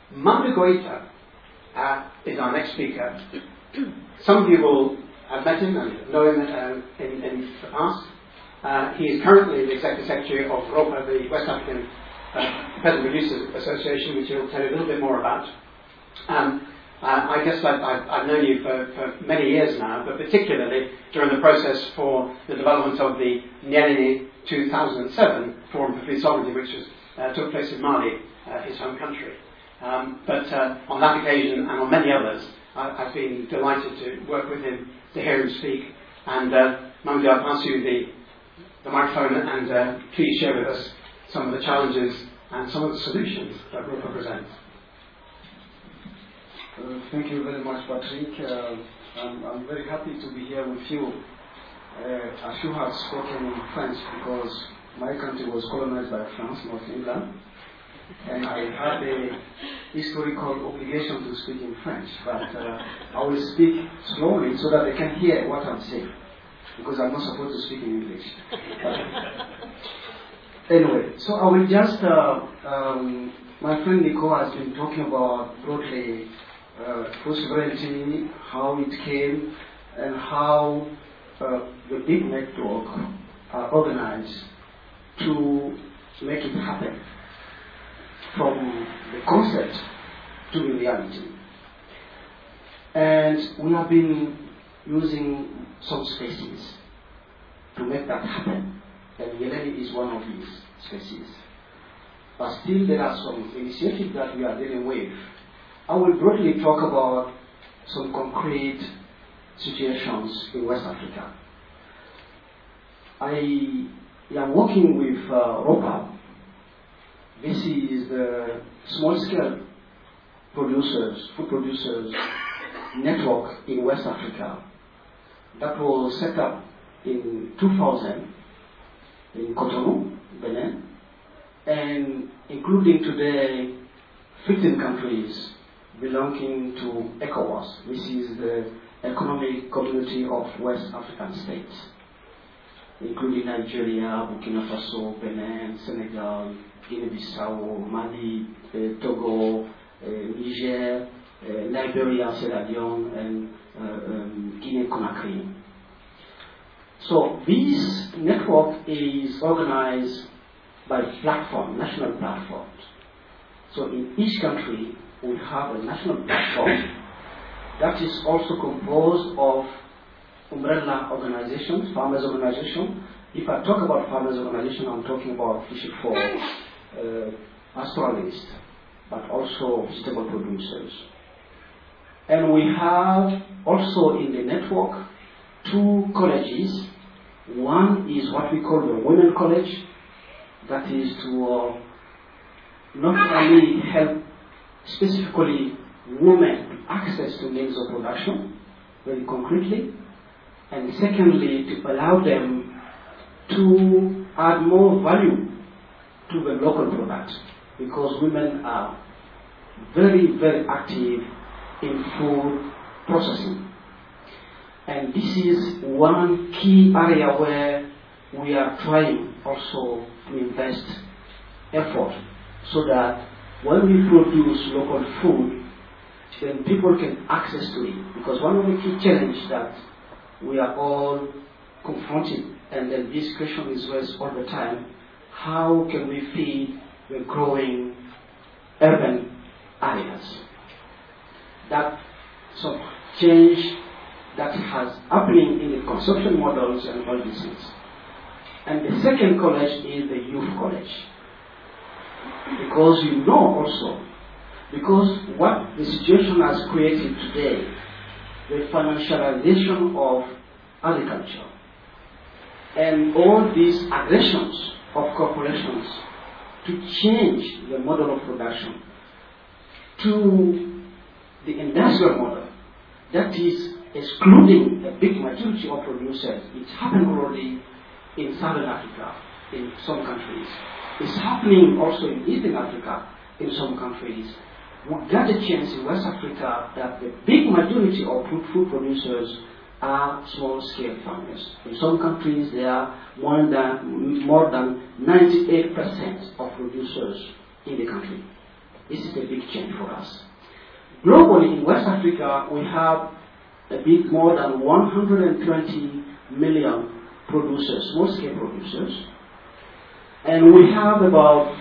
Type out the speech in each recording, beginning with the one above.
Mamadou Goita is our next speaker. Some of you will have met him and know him in the past. He is currently the Executive Secretary of ROPA, the West African Peasant Producers Association, which he'll tell you a little bit more about. I guess I've known you for many years now, but particularly during the process for the development of the Nyerere 2007 Forum for Food Sovereignty, which took place in Mali, his home country. But on that occasion and on many others, I've been delighted to work with him, to hear him speak. And Mamadou, I'll pass you the microphone, and please share with us some of the challenges and some of the solutions that ROPA presents. Thank you very much, Patrick. I'm very happy to be here with you. As you have spoken in French, because my country was colonized by France, not England, and I had a historical obligation to speak in French, but I will speak slowly so that they can hear what I'm saying, because I'm not supposed to speak in English. Anyway, so I will just, my friend Nico has been talking about broadly food sovereignty, how it came, and how the big network are organized to make it happen from the concept to the reality. And we have been using some spaces to make that happen, and Nyerere is one of these spaces. But still there are some initiatives that we are dealing with. I will broadly talk about some concrete situations in West Africa. I am working with ROPA. This is the small-scale producers, food producers network in West Africa that was set up in 2000 in Cotonou, Benin, and including today 15 countries belonging to ECOWAS, which is the Economic Community of West African States, including Nigeria, Burkina Faso, Benin, Senegal, Guinea-Bissau, Mali, Togo, Niger, Liberia, Sierra Leone, and Guinea-Conakry. So this network is organized by platform, national platforms. So in each country, we have a national platform that is also composed of umbrella organizations, farmers' organizations. If I talk about farmers' organizations, I'm talking about fishing for pastoralists, but also vegetable producers. And we have also in the network 2 colleges. One is what we call the Women College, that is to not only help specifically women access to means of production, very concretely, and secondly, to allow them to add more value to the local product, because women are very, very active in food processing. And this is one key area where we are trying also to invest effort so that when we produce local food, then people can access to it. Because one of the key challenges that we are all confronting, and then this question is raised all the time, how can we feed the growing urban areas? That some change that has happening in the consumption models and all these things. And the second college is the youth college. Because you know also, because what the situation has created today, the financialization of agriculture, and all these aggressions of corporations to change the model of production to the industrial model, that is excluding a big majority of producers. It's happened already in Southern Africa, in some countries. It's happening also in Eastern Africa, in some countries. We got a chance in West Africa that the big majority of food producers are small-scale farmers. In some countries, there are more than 98% of producers in the country. This is a big change for us. Globally, in West Africa, we have a bit more than 120 million producers, small-scale producers, and we have about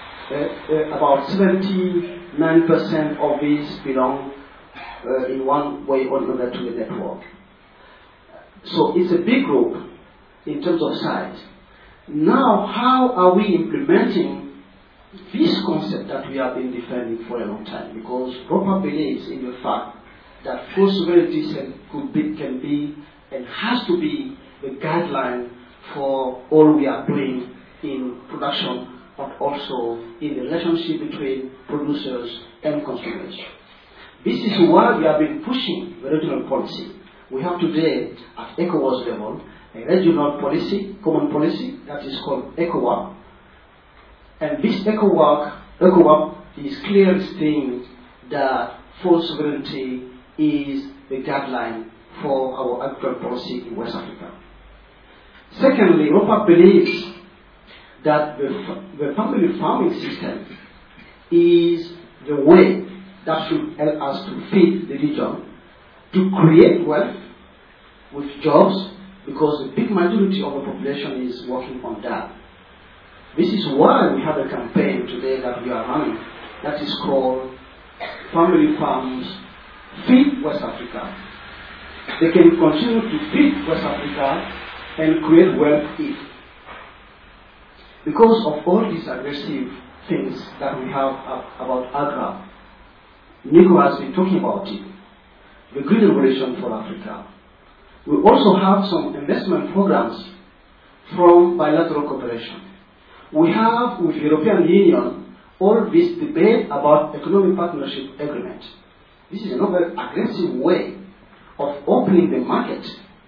79% of these belong in one way or another to the network. So it's a big group in terms of size. Now, how are we implementing this concept that we have been defending for a long time? Because ROPA believes in the fact that full sovereignty can be and has to be the guideline for all we are doing in production, but also in the relationship between producers and consumers. This is why we have been pushing the regional policy. We have today, at ECOWAS level, a regional policy, common policy, that is called ECOWAP. And this ECOWAP is clearly saying that full sovereignty is the guideline for our agricultural policy in West Africa. Secondly, ROPA believes that the family farming system is the way that should help us to feed the region, to create wealth with jobs, because the big majority of the population is working on that. This is why we have a campaign today that we are running that is called Family Farms Feed West Africa. They can continue to feed West Africa and create wealth if. Because of all these aggressive things that we have about Agra, Nico has been talking about it, the Green Revolution for Africa. We also have some investment programs from bilateral cooperation. We have with the European Union all this debate about economic partnership agreement. This is another aggressive way of opening the market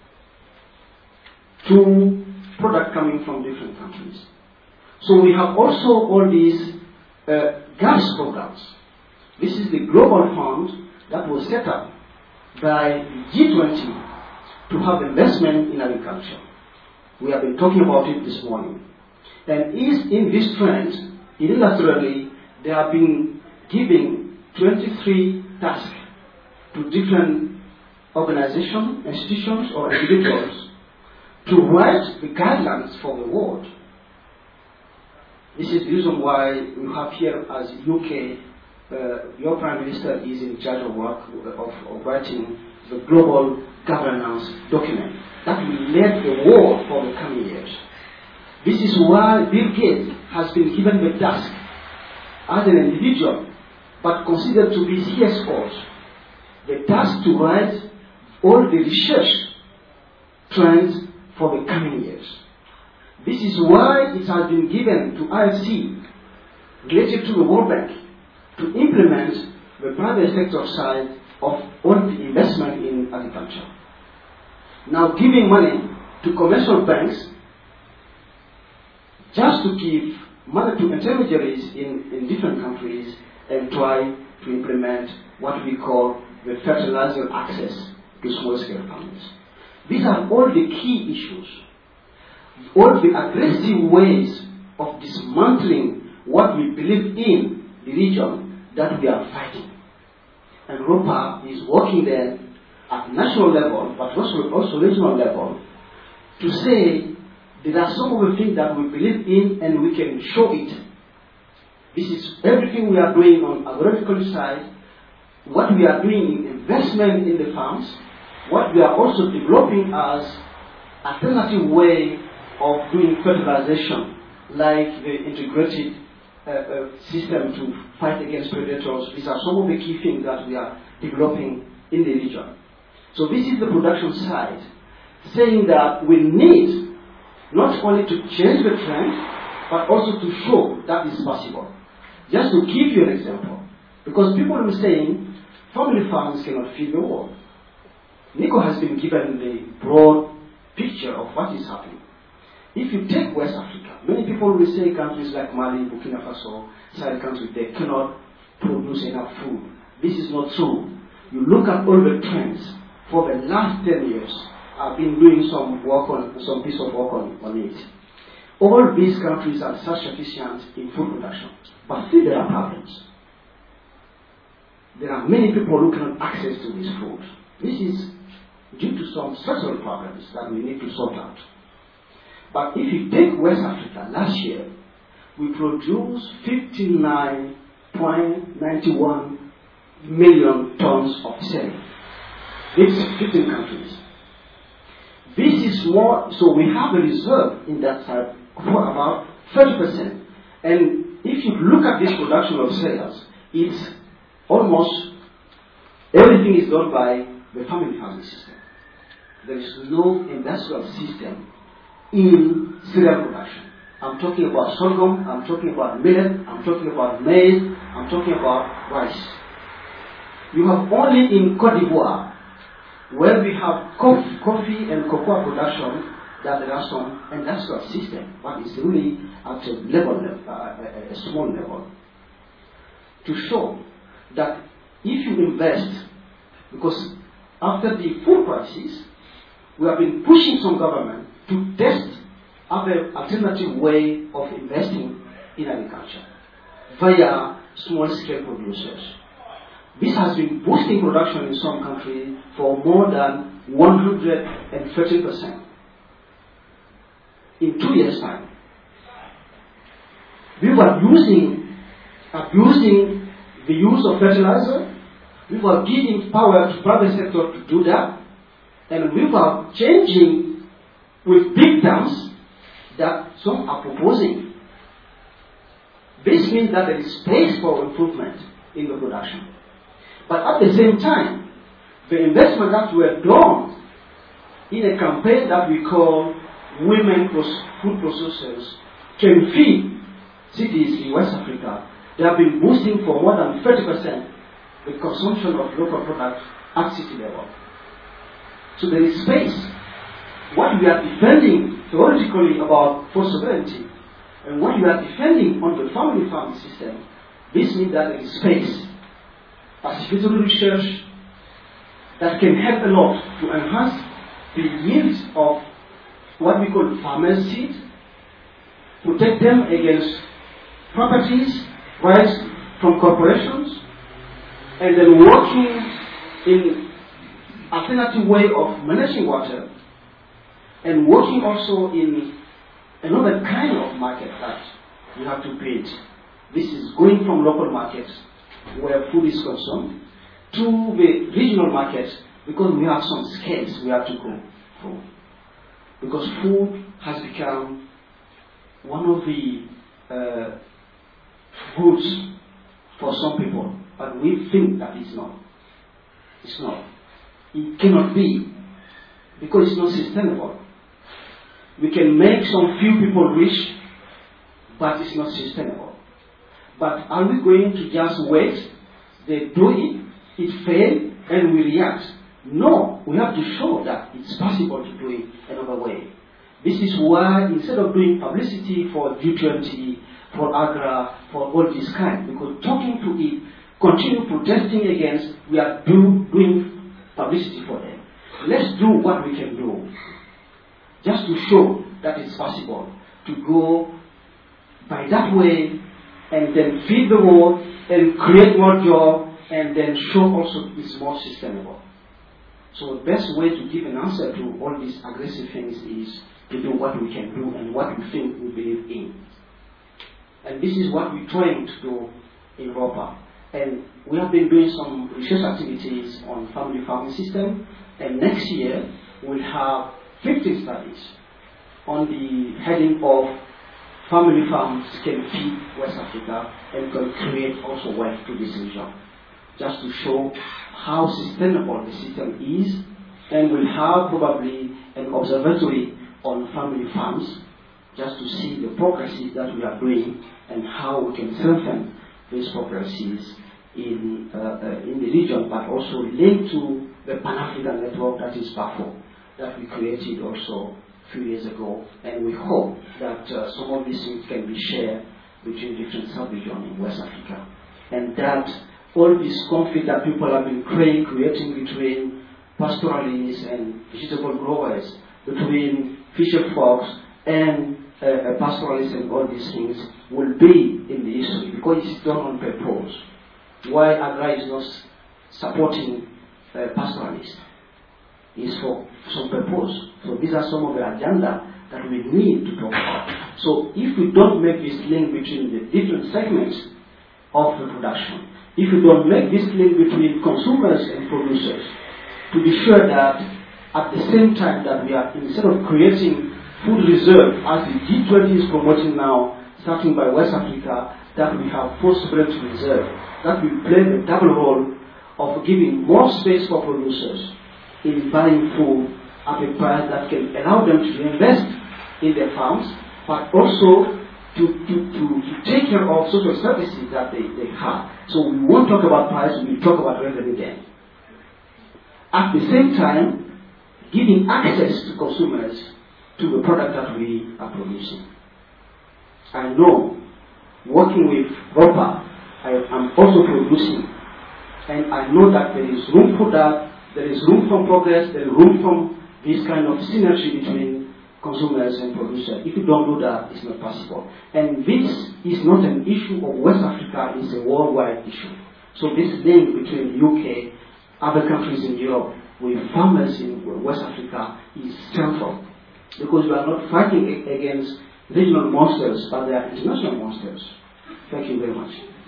to products coming from different countries. So we have also all these gas programs. This is the global fund that was set up by G20 to have investment in agriculture. We have been talking about it this morning. And in this trend, unilaterally, they have been giving 23 tasks to different organizations, institutions, or individuals to write the guidelines for the world. This is the reason why we have here as UK, your Prime Minister is in charge of work of writing the global governance document that will lead the world for the coming years. This is why Bill Gates has been given the task as an individual, but considered to be CSOs, the task to write all the research trends for the coming years. This is why it has been given to IFC, related to the World Bank, to implement the private sector side of all the investment in agriculture. Now giving money to commercial banks just to give money to intermediaries in different countries and try to implement what we call the fertilizer access to small-scale farmers. These are all the key issues, all the aggressive ways of dismantling what we believe in the region that we are fighting. And ROPA is working there at national level, but also regional level, to say there are some of the things that we believe in and we can show it. This is everything we are doing on agricultural side, what we are doing in investment in the farms, what we are also developing as alternative way of doing fertilization, like the integrated system to fight against predators. These are some of the key things that we are developing in the region. So this is the production side, saying that we need not only to change the trend, but also to show that is possible. Just to give you an example, because people are saying family farms cannot feed the world. Nico has been given the broad picture of what is happening. If you take West Africa, many people will say countries like Mali, Burkina Faso, Sahel countries, they cannot produce enough food. This is not true. You look at all the trends for the last 10 years. I've been doing some piece of work on it. All these countries are self-sufficient in food production, but still there are problems. there are many people who cannot access to this food. This is due to some structural problems that we need to sort out. But if you take West Africa, last year, we produced 59.91 million tons of cereal. It's 15 countries. This is more, so we have a reserve in that side for about 30%. And if you look at this production of cereals, it's almost everything is done by the family farming system. There is no industrial system in cereal production. I'm talking about sorghum, I'm talking about millet, I'm talking about maize, I'm talking about rice. You have only in Cote d'Ivoire, where we have coffee and cocoa production, that there are some industrial system, but it's really at a level, a small level, to show that if you invest, because after the food crisis, we have been pushing some government to test other alternative way of investing in agriculture via small-scale producers. This has been boosting production in some countries for more than 130%. In 2 years' time, we were abusing the use of fertilizer. We were giving power to private sector to do that, and we were changing with big terms that some are proposing. This means that there is space for improvement in the production. But at the same time, the investment that were done in a campaign that we call Women Food Processors Can Feed Cities in West Africa, they have been boosting for more than 30% the consumption of local products at city level. So there is space. What we are defending theoretically about food sovereignty, and what we are defending on the family farming system, this means that there is space. Participatory research that can help a lot to enhance the yields of what we call farmers' seed, protect them against properties, rights from corporations, and then working in alternative way of managing water, and working also in another kind of market that you have to create. This is going from local markets where food is consumed to the regional markets, because we have some scales we have to go through. Because food has become one of the goods for some people, but we think that it's not. It's not. It cannot be, because it's not sustainable. We can make some few people rich, but it's not sustainable. But are we going to just wait? They do it fails, and we react. No, we have to show that it's possible to do it another way. This is why instead of doing publicity for G20, for Agra, for all this kind, because talking to it, continue protesting against, we are doing publicity for them. Let's do what we can do, just to show that it's possible to go by that way, and then feed the world, and create more jobs, and then show also it's more sustainable. So the best way to give an answer to all these aggressive things is to do what we can do and what we think we believe in. And this is what we're trying to do in Europa. And we have been doing some research activities on family farming system, and next year we'll have 15 studies on the heading of family farms can feed West Africa and can create also wealth to this region. Just to show how sustainable the system is, and we'll have probably an observatory on family farms, just to see the progresses that we are doing and how we can strengthen these progresses in the region, but also linked to the Pan-African network that is PAFO, that we created also a few years ago, and we hope that some of these things can be shared between different sub-regions in West Africa, and that all this conflict that people have been creating between pastoralists and vegetable growers, between fisher folks and pastoralists and all these things will be in the history, because it's done on purpose. why AGRA is not supporting pastoralists. Is for some purpose. So these are some of the agenda that we need to talk about. So if we don't make this link between the different segments of the production, if we don't make this link between consumers and producers, to be sure that at the same time that we are, instead of creating food reserve, as the G20 is promoting now, starting by West Africa, that we have food sovereignty reserve, that we play the double role of giving more space for producers in buying food at a price that can allow them to invest in their farms, but also to take care of social services that they have. So we won't talk about price, we will talk about revenue then. At the same time, giving access to consumers to the product that we are producing. I know, working with ROPA, I am also producing, and I know that there is room for that, there is room for progress, there is room for this kind of synergy between consumers and producers. If you don't do that, it's not possible. And this is not an issue of West Africa, it's a worldwide issue. So this link between the UK, other countries in Europe, with farmers in West Africa is central. Because we are not fighting against regional monsters, but they are international monsters. Thank you very much.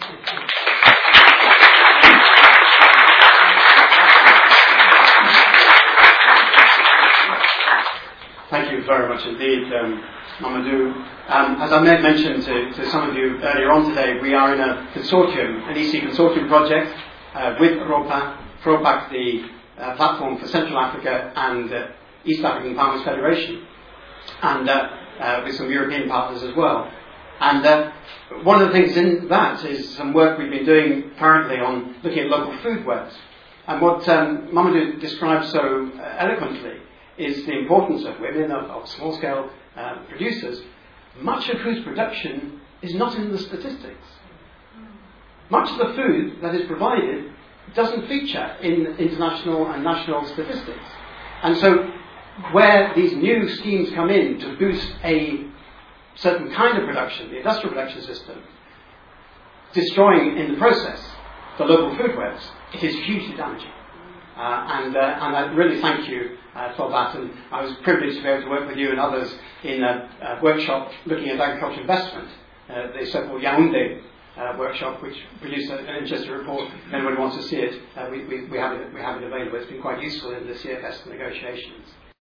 Thank you very much indeed, Mamadou. As I mentioned to some of you earlier on today, we are in a consortium, an EC consortium project with ROPA, PROPAC, the platform for Central Africa and East African Farmers Federation, and with some European partners as well. And one of the things in that is some work we've been doing currently on looking at local food webs. And what Mamadou described so eloquently is the importance of women, of small-scale producers, much of whose production is not in the statistics. Much of the food that is provided doesn't feature in international and national statistics. And so where these new schemes come in to boost a certain kind of production, the industrial production system, destroying in the process the local food webs, it is hugely damaging. And I really thank you for that. And I was privileged to be able to work with you and others in a workshop looking at agricultural investment, the so-called Yaoundé workshop, which produced an interesting report. If anybody wants to see it, we have it available. It's been quite useful in the CFS negotiations.